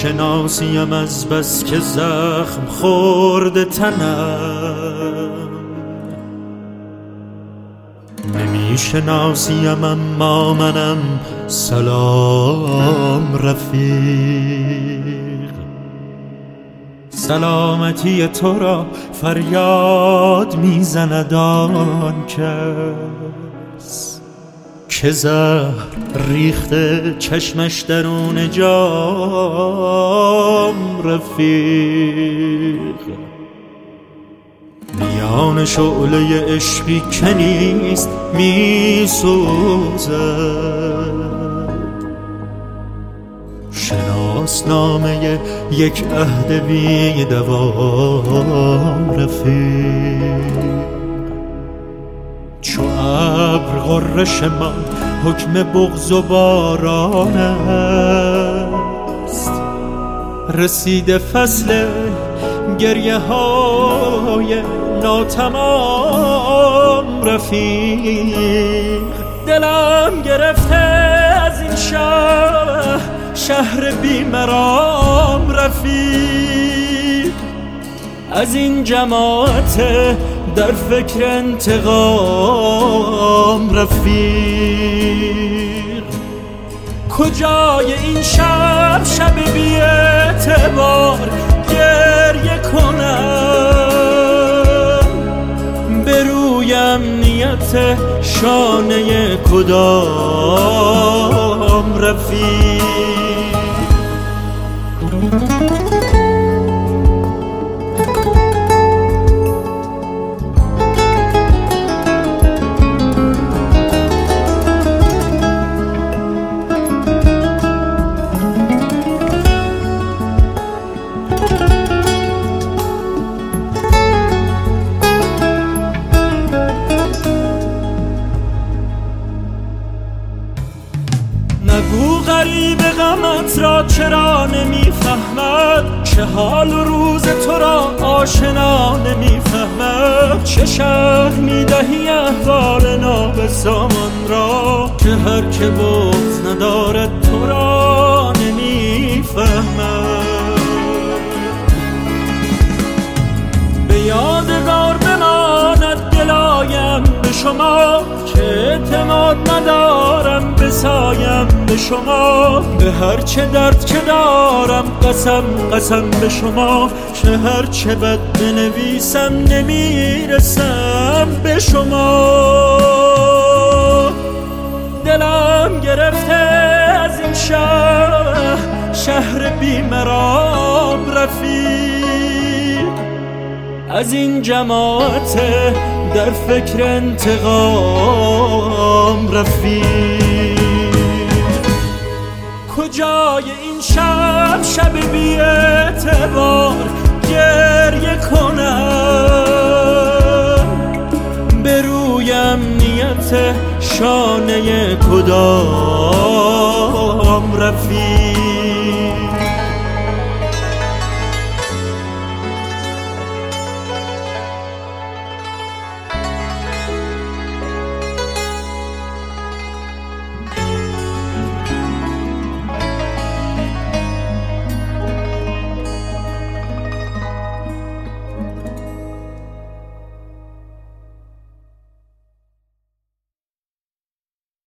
نمیشناسیم از بس که زخم خورده تنم، نمیشناسیم اما منم سلام رفیق. سلامتی تو را فریاد میزند آن کس که زهر ریخته چشمش درون جام رفیق. میان شعله عشقی که نیست میسوزد، شناسنامه یک عهد بی دوام رفیق. چو ابر غرش من حکم بغض و باران است، رسیده فصل گریه های ناتمام رفیق. دلم گرفته از این شهر بیمرام رفیق، از این جماعت در فکر انتقام رفیق. کجای این شب بی اعتبار گریه کنم، به روی امنیت شانه کدام رفیق. نگو غریب غمت را چرا نمیفهمد، چه حال و روز تو را آشنا نمیفهمد. چه شرح میدهی احوال نابسامان را که هر که بغض ندارد تو را نمیفهمد. به یادگار بماند دلایم به شما که اعتماد ندارم بسایم به شما. به هر چه درد که دارم قسم به شما که هر چه بد بنویسم نمیرسم به شما. دلم گرفته از این شهر بیمرام رفیق، از این جماعت در فکر انتقام رفیق. کجای این شب بی اعتبار گریه کنم، به روی امنیت شانه کدام